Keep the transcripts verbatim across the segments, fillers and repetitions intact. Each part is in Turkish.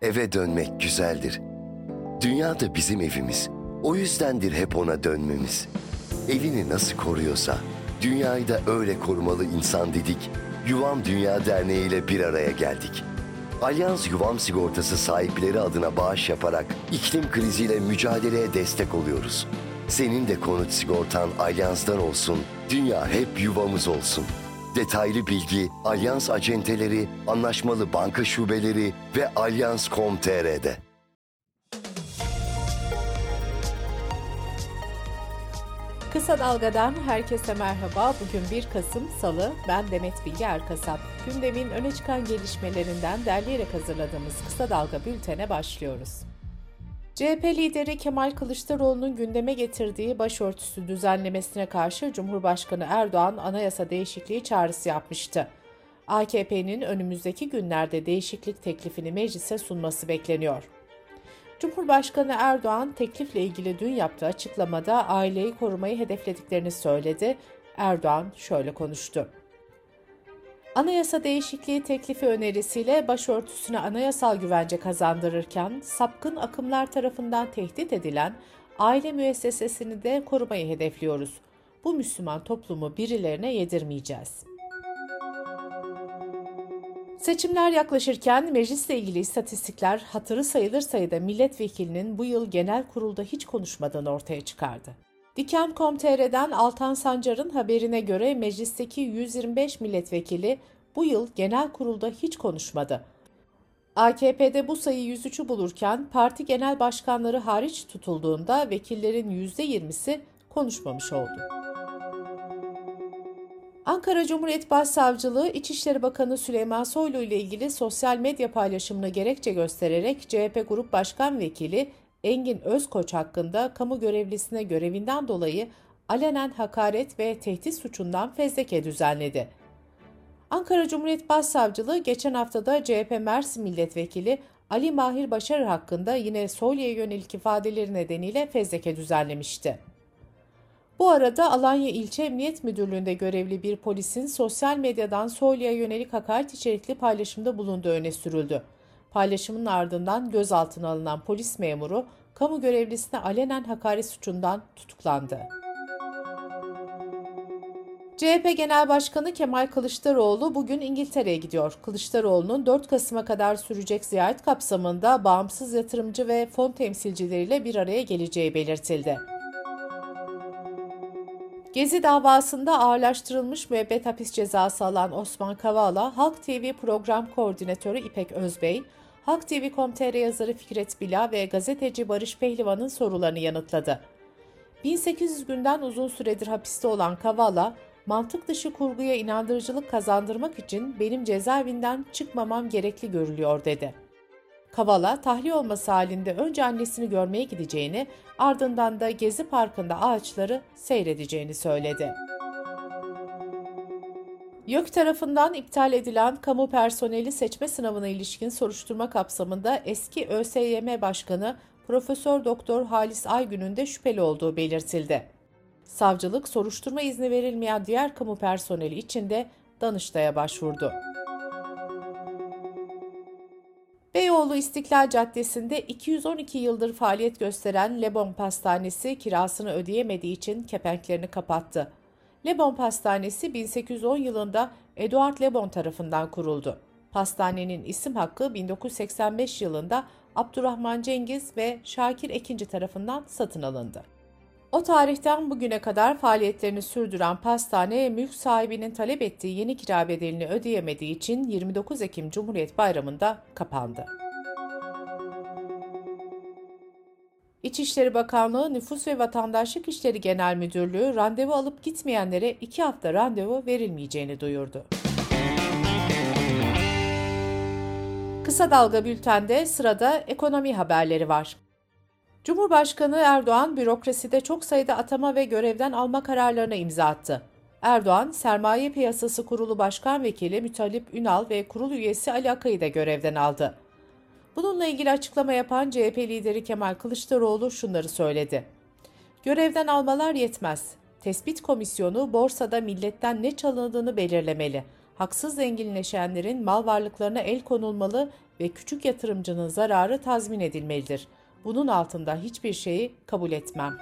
Eve dönmek güzeldir. Dünya da bizim evimiz. O yüzdendir hep ona dönmemiz. Evini nasıl koruyorsa, dünyayı da öyle korumalı insan dedik. Yuvam Dünya Derneği ile bir araya geldik. Alyans Yuvam Sigortası sahipleri adına bağış yaparak iklim kriziyle mücadeleye destek oluyoruz. Senin de konut sigortan Alyans'tan olsun, dünya hep yuvamız olsun. Detaylı bilgi Alyans acenteleri, anlaşmalı banka şubeleri ve alyans nokta com nokta tr'de. Kısa Dalga'dan herkese merhaba. Bugün bir Kasım Salı. Ben Demet Bilge Erkasap. Gündemin öne çıkan gelişmelerinden derleyerek hazırladığımız Kısa Dalga bültene başlıyoruz. C H P lideri Kemal Kılıçdaroğlu'nun gündeme getirdiği başörtüsü düzenlemesine karşı Cumhurbaşkanı Erdoğan anayasa değişikliği çağrısı yapmıştı. A K P'nin önümüzdeki günlerde değişiklik teklifini meclise sunması bekleniyor. Cumhurbaşkanı Erdoğan teklifle ilgili dün yaptığı açıklamada aileyi korumayı hedeflediklerini söyledi. Erdoğan şöyle konuştu. Anayasa değişikliği teklifi önerisiyle başörtüsüne anayasal güvence kazandırırken sapkın akımlar tarafından tehdit edilen aile müessesesini de korumayı hedefliyoruz. Bu Müslüman toplumu birilerine yedirmeyeceğiz. Seçimler yaklaşırken meclisle ilgili istatistikler hatırı sayılır sayıda milletvekilinin bu yıl genel kurulda hiç konuşmadığını ortaya çıkardı. Diken nokta com nokta tr'den Altan Sancar'ın haberine göre meclisteki yüz yirmi beş milletvekili bu yıl genel kurulda hiç konuşmadı. A K P'de bu sayı yüz üçü bulurken parti genel başkanları hariç tutulduğunda vekillerin yüzde yirmisi konuşmamış oldu. Ankara Cumhuriyet Başsavcılığı, İçişleri Bakanı Süleyman Soylu ile ilgili sosyal medya paylaşımını gerekçe göstererek C H P Grup Başkan Vekili Engin Özkoç hakkında kamu görevlisine görevinden dolayı alenen hakaret ve tehdit suçundan fezleke düzenledi. Ankara Cumhuriyet Başsavcılığı geçen haftada C H P Mersin Milletvekili Ali Mahir Başarır hakkında yine Soylu'ya yönelik ifadeleri nedeniyle fezleke düzenlemişti. Bu arada Alanya İlçe Emniyet Müdürlüğü'nde görevli bir polisin sosyal medyadan Soylu'ya yönelik hakaret içerikli paylaşımda bulunduğu öne sürüldü. Paylaşımın ardından gözaltına alınan polis memuru, kamu görevlisine alenen hakaret suçundan tutuklandı. C H P Genel Başkanı Kemal Kılıçdaroğlu bugün İngiltere'ye gidiyor. Kılıçdaroğlu'nun dört Kasım'a kadar sürecek ziyaret kapsamında bağımsız yatırımcı ve fon temsilcileriyle bir araya geleceği belirtildi. Gezi davasında ağırlaştırılmış müebbet hapis cezası alan Osman Kavala, Halk T V program koordinatörü İpek Özbey, Halk T V nokta com nokta tr yazarı Fikret Bila ve gazeteci Barış Pehlivan'ın sorularını yanıtladı. bin sekiz yüz günden uzun süredir hapiste olan Kavala, mantık dışı kurguya inandırıcılık kazandırmak için benim cezaevinden çıkmamam gerekli görülüyor dedi. Kavala, tahliye olması halinde önce annesini görmeye gideceğini, ardından da Gezi Parkı'nda ağaçları seyredeceğini söyledi. YÖK tarafından iptal edilen kamu personeli seçme sınavına ilişkin soruşturma kapsamında eski ÖSYM Başkanı Profesör Doktor Halis Aygün'ün de şüpheli olduğu belirtildi. Savcılık, soruşturma izni verilmeyen diğer kamu personeli için de Danıştay'a başvurdu. Beyoğlu İstiklal Caddesi'nde iki yüz on iki yıldır faaliyet gösteren Lebon Pastanesi kirasını ödeyemediği için kepenklerini kapattı. Lebon Pastanesi bin sekiz yüz on yılında Eduard Lebon tarafından kuruldu. Pastanenin isim hakkı bin dokuz yüz seksen beş yılında Abdurrahman Cengiz ve Şakir Ekinci tarafından satın alındı. O tarihten bugüne kadar faaliyetlerini sürdüren pastane, mülk sahibinin talep ettiği yeni kira bedelini ödeyemediği için yirmi dokuz Ekim Cumhuriyet Bayramı'nda kapandı. İçişleri Bakanlığı Nüfus ve Vatandaşlık İşleri Genel Müdürlüğü randevu alıp gitmeyenlere iki hafta randevu verilmeyeceğini duyurdu. Kısa Dalga Bülten'de sırada ekonomi haberleri var. Cumhurbaşkanı Erdoğan, bürokraside çok sayıda atama ve görevden alma kararlarına imza attı. Erdoğan, Sermaye Piyasası Kurulu Başkan Vekili Mütalip Ünal ve kurul üyesi Ali Akay'ı da görevden aldı. Bununla ilgili açıklama yapan C H P lideri Kemal Kılıçdaroğlu şunları söyledi. Görevden almalar yetmez. Tespit komisyonu borsada milletten ne çalındığını belirlemeli. haksız zenginleşenlerin mal varlıklarına el konulmalı ve küçük yatırımcının zararı tazmin edilmelidir. Bunun altında hiçbir şeyi kabul etmem.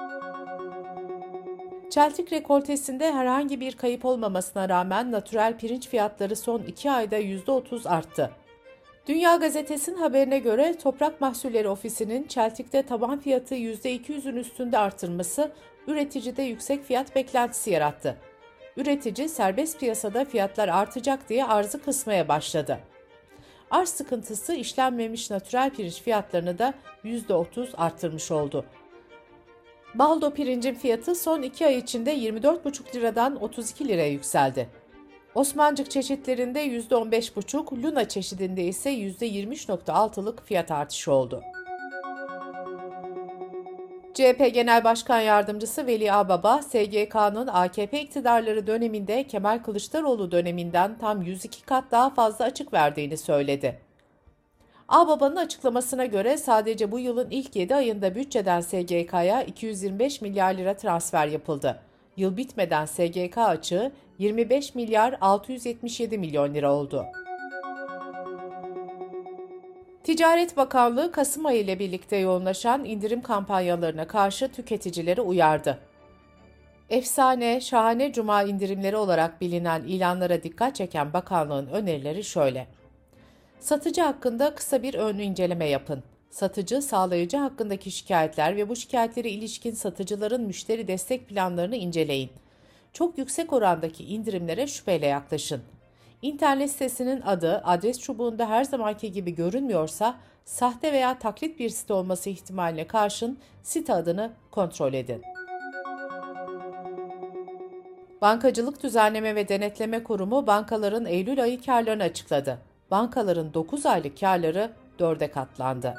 Çeltik rekoltesinde herhangi bir kayıp olmamasına rağmen natürel pirinç fiyatları son iki ayda yüzde otuz arttı. Dünya Gazetesi'nin haberine göre Toprak Mahsulleri Ofisi'nin çeltikte taban fiyatı yüzde iki yüzün üstünde artırması üreticide yüksek fiyat beklentisi yarattı. Üretici serbest piyasada fiyatlar artacak diye arzı kısmaya başladı. Arz sıkıntısı işlenmemiş natürel pirinç fiyatlarını da yüzde otuz arttırmış oldu. Baldo pirincin fiyatı son iki ay içinde yirmi dört buçuk liradan otuz iki liraya yükseldi. Osmancık çeşitlerinde yüzde on beş buçuk, Luna çeşidinde ise yüzde yirmi üç virgül altı'lık fiyat artışı oldu. C H P Genel Başkan Yardımcısı Veli Ağbaba, S G K'nın A K P iktidarları döneminde Kemal Kılıçdaroğlu döneminden tam yüz iki kat daha fazla açık verdiğini söyledi. Ağbaba'nın açıklamasına göre sadece bu yılın ilk yedi ayında bütçeden S G K'ya iki yüz yirmi beş milyar lira transfer yapıldı. Yıl bitmeden S G K açığı yirmi beş milyar altı yüz yetmiş yedi milyon lira oldu. Ticaret Bakanlığı Kasım ayı ile birlikte yoğunlaşan indirim kampanyalarına karşı tüketicileri uyardı. Efsane, şahane cuma indirimleri olarak bilinen ilanlara dikkat çeken bakanlığın önerileri şöyle. Satıcı hakkında kısa bir ön inceleme yapın. Satıcı, sağlayıcı hakkındaki şikayetler ve bu şikayetlere ilişkin satıcıların müşteri destek planlarını inceleyin. Çok yüksek orandaki indirimlere şüpheyle yaklaşın. İnternet sitesinin adı adres çubuğunda her zamanki gibi görünmüyorsa, sahte veya taklit bir site olması ihtimaline karşın site adını kontrol edin. Bankacılık Düzenleme ve Denetleme Kurumu bankaların Eylül ayı kârlarını açıkladı. Bankaların dokuz aylık kârları dörde katlandı.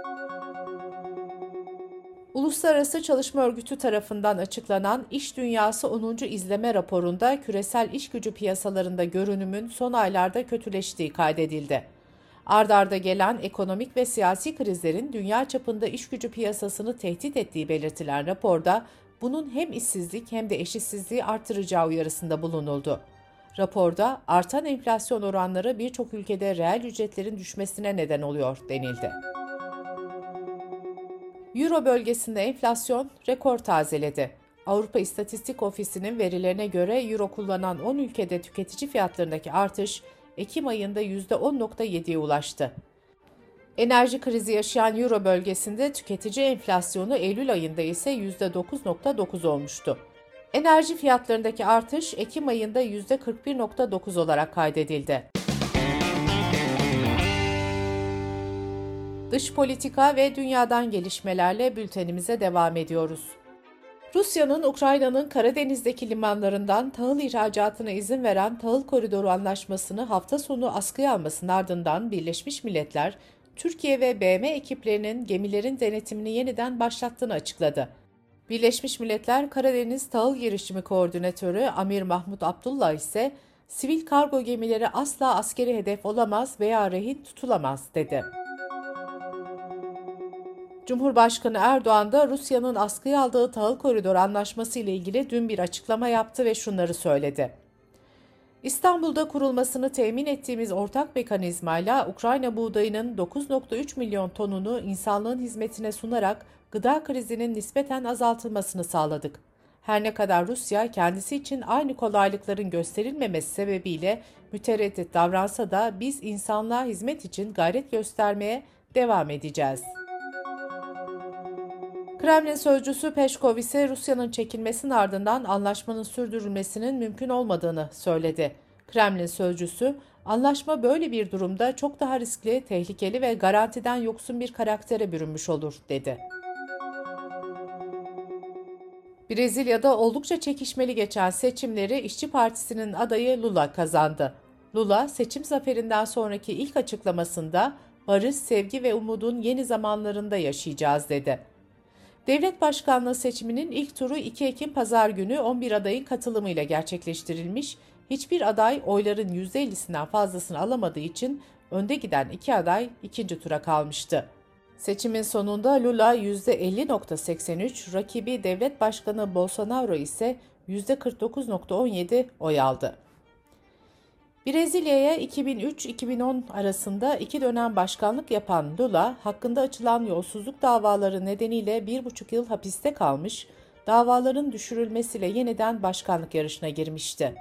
Uluslararası Çalışma Örgütü tarafından açıklanan İş Dünyası onuncu İzleme raporunda küresel iş gücü piyasalarında görünümün son aylarda kötüleştiği kaydedildi. Ard arda gelen ekonomik ve siyasi krizlerin dünya çapında iş gücü piyasasını tehdit ettiği belirtilen raporda bunun hem işsizlik hem de eşitsizliği artıracağı uyarısında bulunuldu. Raporda artan enflasyon oranları birçok ülkede reel ücretlerin düşmesine neden oluyor denildi. Euro bölgesinde enflasyon rekor tazeledi. Avrupa İstatistik Ofisi'nin verilerine göre euro kullanan on ülkede tüketici fiyatlarındaki artış Ekim ayında yüzde on virgül yedi'ye ulaştı. Enerji krizi yaşayan euro bölgesinde tüketici enflasyonu Eylül ayında ise yüzde dokuz virgül dokuz olmuştu. Enerji fiyatlarındaki artış Ekim ayında yüzde kırk bir virgül dokuz olarak kaydedildi. Dış politika ve dünyadan gelişmelerle bültenimize devam ediyoruz. Rusya'nın Ukrayna'nın Karadeniz'deki limanlarından tahıl ihracatına izin veren Tahıl Koridoru Anlaşması'nı hafta sonu askıya almasının ardından Birleşmiş Milletler, Türkiye ve B M ekiplerinin gemilerin denetimini yeniden başlattığını açıkladı. Birleşmiş Milletler Karadeniz Tahıl Girişimi Koordinatörü Amir Mahmut Abdullah ise, sivil kargo gemileri asla askeri hedef olamaz veya rehin tutulamaz dedi. Cumhurbaşkanı Erdoğan da Rusya'nın askıya aldığı Tahıl Koridoru Anlaşması ile ilgili dün bir açıklama yaptı ve şunları söyledi. İstanbul'da kurulmasını temin ettiğimiz ortak mekanizmayla Ukrayna buğdayının dokuz virgül üç milyon tonunu insanlığın hizmetine sunarak gıda krizinin nispeten azaltılmasını sağladık. Her ne kadar Rusya kendisi için aynı kolaylıkların gösterilmemesi sebebiyle mütereddit davransa da biz insanlığa hizmet için gayret göstermeye devam edeceğiz. Kremlin sözcüsü Peşkov ise Rusya'nın çekilmesinin ardından anlaşmanın sürdürülmesinin mümkün olmadığını söyledi. Kremlin sözcüsü, anlaşma böyle bir durumda çok daha riskli, tehlikeli ve garantiden yoksun bir karaktere bürünmüş olur, dedi. Brezilya'da oldukça çekişmeli geçen seçimleri İşçi Partisi'nin adayı Lula kazandı. Lula, seçim zaferinden sonraki ilk açıklamasında barış, sevgi ve umudun yeni zamanlarında yaşayacağız, dedi. Devlet başkanlığı seçiminin ilk turu iki Ekim Pazar günü on bir adayın katılımıyla gerçekleştirilmiş, hiçbir aday oyların yüzde elli'sinden fazlasını alamadığı için önde giden iki aday ikinci tura kalmıştı. Seçimin sonunda Lula yüzde elli virgül seksen üç, rakibi Devlet Başkanı Bolsonaro ise yüzde kırk dokuz virgül on yedi oy aldı. Brezilya'ya iki bin üç iki bin on arasında iki dönem başkanlık yapan Lula, hakkında açılan yolsuzluk davaları nedeniyle bir buçuk yıl hapiste kalmış, davaların düşürülmesiyle yeniden başkanlık yarışına girmişti.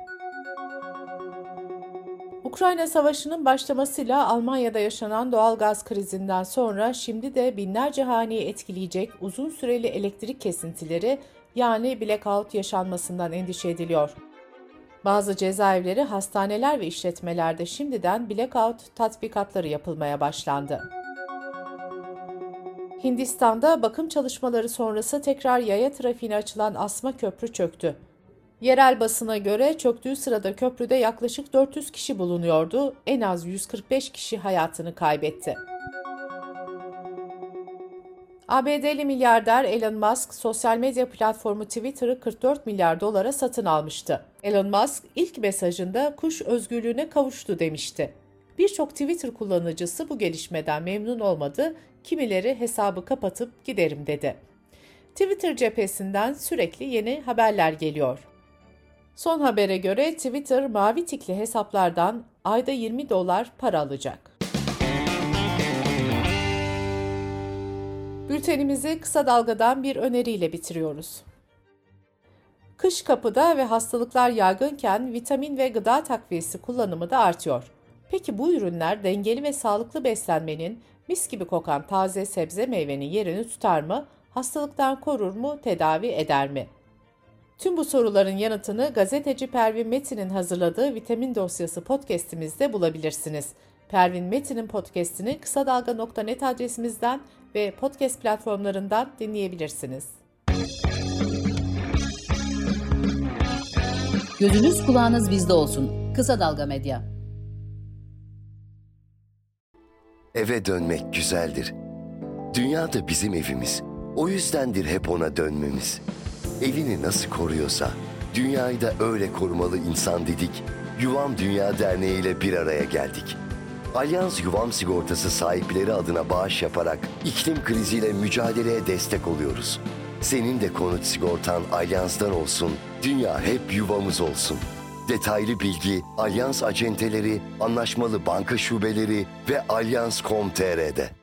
Ukrayna Savaşı'nın başlamasıyla Almanya'da yaşanan doğal gaz krizinden sonra şimdi de binlerce haneyi etkileyecek uzun süreli elektrik kesintileri yani blackout yaşanmasından endişe ediliyor. Bazı cezaevleri, hastaneler ve işletmelerde şimdiden blackout tatbikatları yapılmaya başlandı. Hindistan'da bakım çalışmaları sonrası tekrar yaya trafiğine açılan asma köprü çöktü. Yerel basına göre çöktüğü sırada köprüde yaklaşık dört yüz kişi bulunuyordu, en az yüz kırk beş kişi hayatını kaybetti. A B D'li milyarder Elon Musk, sosyal medya platformu Twitter'ı kırk dört milyar dolara satın almıştı. Elon Musk ilk mesajında kuş özgürlüğüne kavuştu demişti. Birçok Twitter kullanıcısı bu gelişmeden memnun olmadı, kimileri hesabı kapatıp giderim dedi. Twitter cephesinden sürekli yeni haberler geliyor. Son habere göre Twitter mavi tikli hesaplardan ayda yirmi dolar para alacak. Bültenimizi kısa dalgadan bir öneriyle bitiriyoruz. Kış kapıda ve hastalıklar yaygınken vitamin ve gıda takviyesi kullanımı da artıyor. Peki bu ürünler dengeli ve sağlıklı beslenmenin, mis gibi kokan taze sebze meyvenin yerini tutar mı, hastalıktan korur mu, tedavi eder mi? Tüm bu soruların yanıtını gazeteci Pervin Metin'in hazırladığı Vitamin Dosyası podcast'imizde bulabilirsiniz. Pervin Metin'in podcast'ini kısa dalga nokta net adresimizden ve podcast platformlarından dinleyebilirsiniz. Gözünüz kulağınız bizde olsun. Kısa Dalga Medya. Eve dönmek güzeldir. Dünya da bizim evimiz. O yüzdendir hep ona dönmemiz. Evini nasıl koruyorsa, dünyayı da öyle korumalı insan dedik. Yuvam Dünya Derneği ile bir araya geldik. Alyans Yuvam Sigortası sahipleri adına bağış yaparak iklim kriziyle mücadeleye destek oluyoruz. Senin de konut sigortan Alyans'tan olsun, dünya hep yuvamız olsun. Detaylı bilgi Alyans acenteleri, anlaşmalı banka şubeleri ve alyans nokta com nokta tr'de.